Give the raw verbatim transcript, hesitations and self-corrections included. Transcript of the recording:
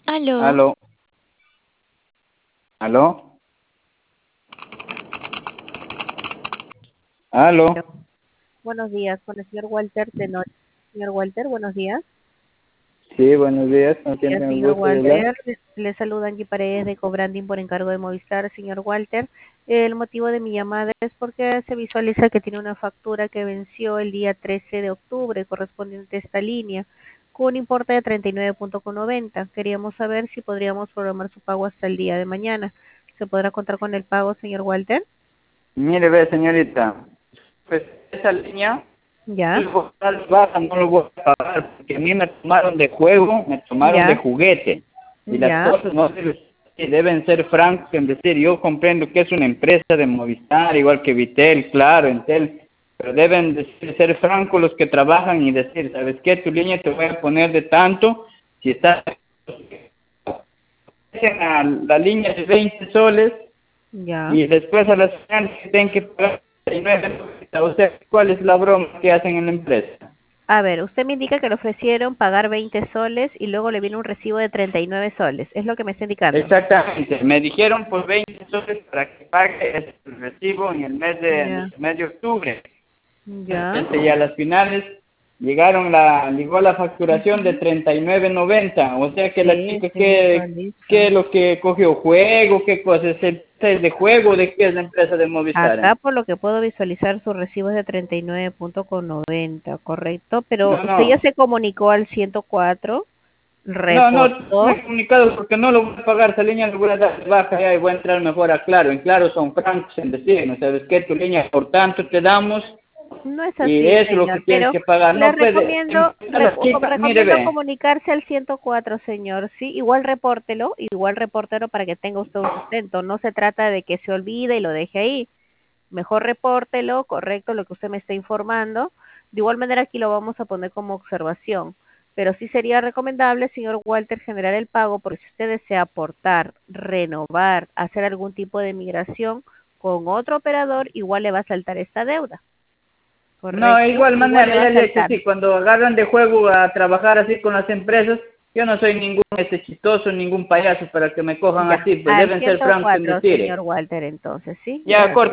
Aló. Aló. Aló. Aló. Buenos días, con el señor Walter Tenor. Señor Walter, buenos días. Sí, buenos días. ¿Con quién Días, tengo el señor gusto de hablar? Walter. Le, le saluda Angie Paredes de Cobranding por encargo de Movistar. Señor Walter, el motivo de mi llamada es porque se visualiza que tiene una factura que venció el día trece de octubre correspondiente a esta línea con un importe de treinta y nueve punto noventa. Queríamos saber si podríamos programar su pago hasta el día de mañana. ¿Se podrá contar con el pago, señor Walter? Mire, ve, señorita. Pues esa línea, Ya, el portal baja, no lo voy a pagar, porque a mí me tomaron de juego, me tomaron de ya, juguete. Y las ya. cosas no deben, deben ser francas en decir, yo comprendo que es una empresa de Movistar, igual que Vitel, Claro, Entel, pero deben de ser francos los que trabajan y decir, ¿sabes qué? Tu línea te voy a poner de tanto, si estás a la línea de veinte soles Ya. y después a las finales que tienen que pagar treinta y nueve. O sea, ¿cuál es la broma que hacen en la empresa? A ver, usted me indica que le ofrecieron pagar veinte soles y luego le viene un recibo de treinta y nueve soles. ¿Es lo que me está indicando? Exactamente, me dijeron por veinte soles para que pague el recibo en el mes de, en Ya, el mes de octubre. ya. Entonces, y a las finales llegaron la, llegó la facturación de treinta y nueve noventa. O sea que la Sí, chica, se ¿qué, qué visualiza. es lo que cogió? ¿Juego? ¿Qué cosa? ¿Es el- es de juego? ¿De qué es la empresa de Movistar? Acá, por lo que puedo visualizar, su recibo es de treinta y nueve punto noventa, ¿correcto? Pero No, usted ya no. se comunicó al ciento cuatro, No, no, no me reportó. he comunicado porque no lo voy a pagar, esa línea lo voy a dar de baja ya y voy a entrar mejor a Claro. En Claro son francos en decir, ¿no sabes qué? Tu línea por tanto te damos No es y así, eso es lo señor, que tienes pero que pagar. le No puede, en recomiendo, re- la chica, mire, recomiendo ve, comunicarse al ciento cuatro, señor, sí, igual repórtelo, igual repórtelo para que tenga usted un sustento. No se trata de que se olvide y lo deje ahí. Mejor repórtelo, correcto, lo que usted me está informando. De igual manera aquí lo vamos a poner como observación. Pero sí sería recomendable, señor Walter, generar el pago porque si usted desea aportar, renovar, hacer algún tipo de migración con otro operador, igual le va a saltar esta deuda. no, de Correcto, igual igual le manera, va ya a le he dicho saltar. así, cuando agarran de juego a trabajar así con las empresas, yo no soy ningún este chistoso, ningún payaso para que me cojan Ya, así, pues al deben ser ciento francos en cuatro, decir. señor Walter, entonces, ¿sí? Ya, Gracias. corte.